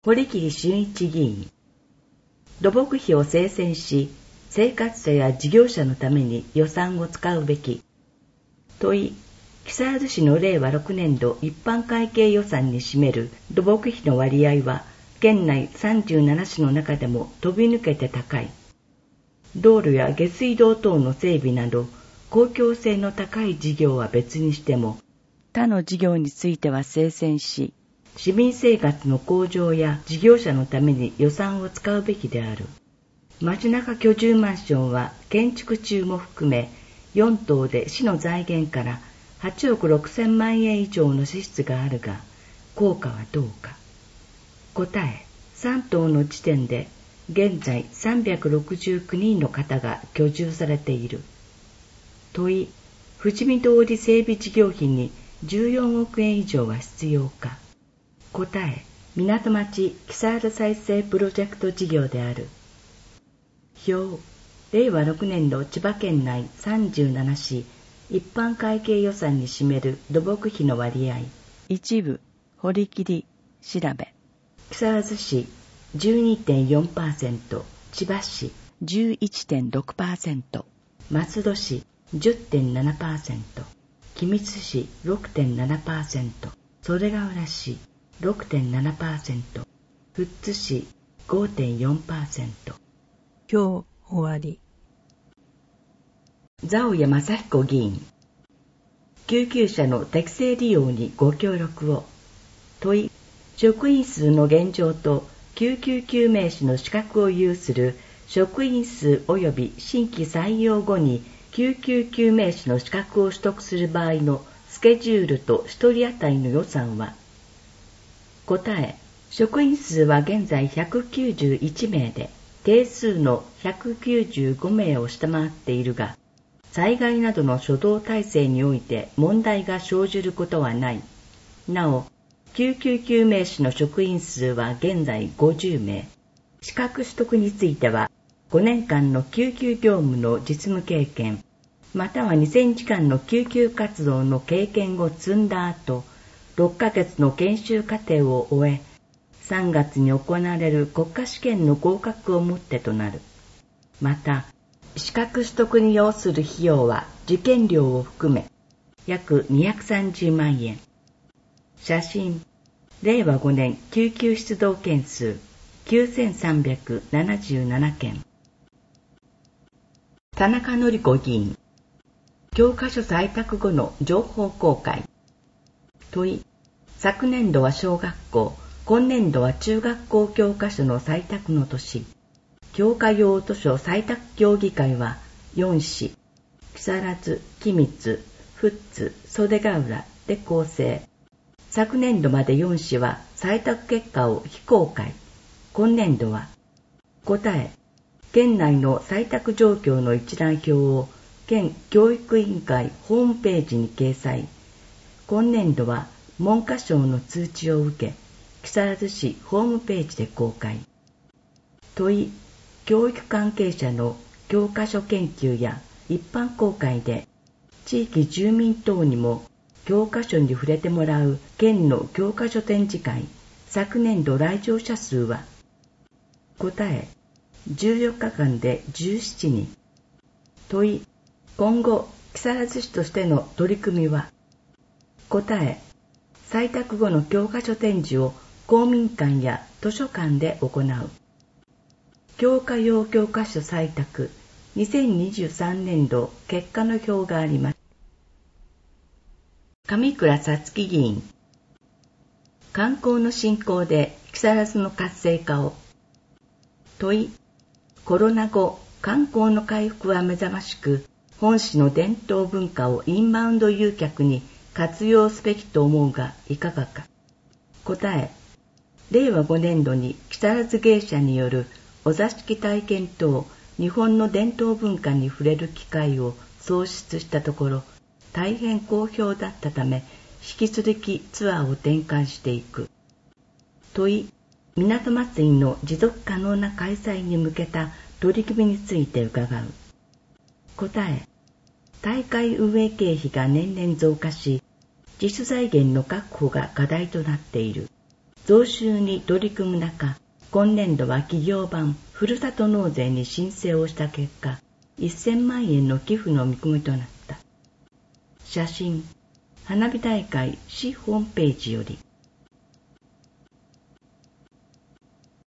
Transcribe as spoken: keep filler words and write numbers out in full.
堀切俊一議員。土木費を精選し、生活者や事業者のために予算を使うべき。問い、木更津市のれいわろくねんど一般会計予算に占める土木費の割合は、県内さんじゅうなな市の中でも飛び抜けて高い。道路や下水道等の整備など、公共性の高い事業は別にしても、他の事業については精選し、市民生活の向上や事業者のために予算を使うべきである。街中居住マンションは建築中も含め、よん棟で市の財源からはちおくろくせんまんえん以上の支出があるが、効果はどうか。答え、さん棟の時点で現在さんびゃくろくじゅうきゅうにんの方が居住されている。問い、富士見通り整備事業費にじゅうよんおくえん以上は必要か。答え、港町木更津再生プロジェクト事業である。表、れいわろくねん度千葉県内さんじゅうなな市一般会計予算に占める土木費の割合。一部、堀切調べ。木更津市 じゅうにてんよんパーセント、千葉市 じゅういちてんろくパーセント、松戸市 じゅってんななパーセント、君津市 ろくてんななパーセント、袖ヶ浦市 ろくてんななパーセント、富津市 ごてんよんパーセント。 今日終わり。 蔵尾谷正彦議員。救急車の適正利用にご協力を。問い、職員数の現状と救急救命士の資格を有する職員数及び新規採用後に救急救命士の資格を取得する場合のスケジュールと一人当たりの予算は。答え、職員数は現在ひゃくきゅうじゅういちめいで、定数のひゃくきゅうじゅうごめいを下回っているが、災害などの初動体制において問題が生じることはない。なお、救急救命士の職員数は現在ごじゅうめい。資格取得については、ごねんかんの救急業務の実務経験、またはにせんじかんの救急活動の経験を積んだ後、ろっかげつの研修課程を終え、さんがつに行われる国家試験の合格をもってとなる。また、資格取得に要する費用は受験料を含め、約にひゃくさんじゅうまんえん。写真、れいわごねん救急出動件数きゅうせんさんびゃくななじゅうななけん。田中典子議員。教科書採択後の情報公開。問い、昨年度は小学校、今年度は中学校教科書の採択の年。教科用図書採択協議会はよん市、木更津、君津、富津、袖ヶ浦で構成。昨年度までよん市は採択結果を非公開。今年度は、答え、県内の採択状況の一覧表を県教育委員会ホームページに掲載。今年度は文科省の通知を受け、木更津市ホームページで公開。問い、教育関係者の教科書研究や一般公開で、地域住民等にも教科書に触れてもらう県の教科書展示会、昨年度来場者数は。答え、じゅうよっかかんでじゅうななにん。問い、今後木更津市としての取り組みは。答え、採択後の教科書展示を公民館や図書館で行う。教科用教科書採択にせんにじゅうさんねんど結果の表があります。上倉さつき議員。観光の振興で木更津の活性化を。問い、コロナ後観光の回復は目覚ましく、本市の伝統文化をインバウンド誘客に活用すべきと思うがいかがか。答え、れいわごねんどに木更津芸者によるお座敷体験等日本の伝統文化に触れる機会を創出したところ、大変好評だったため、引き続きツアーを展開していく。問い、港祭りの持続可能な開催に向けた取り組みについて伺う。答え、大会運営経費が年々増加し、自主財源の確保が課題となっている。 増収に取り組む中、今年度は企業版ふるさと納税に申請をした結果、せんまんえんの寄付の見込みとなった。写真、花火大会市ホームページより。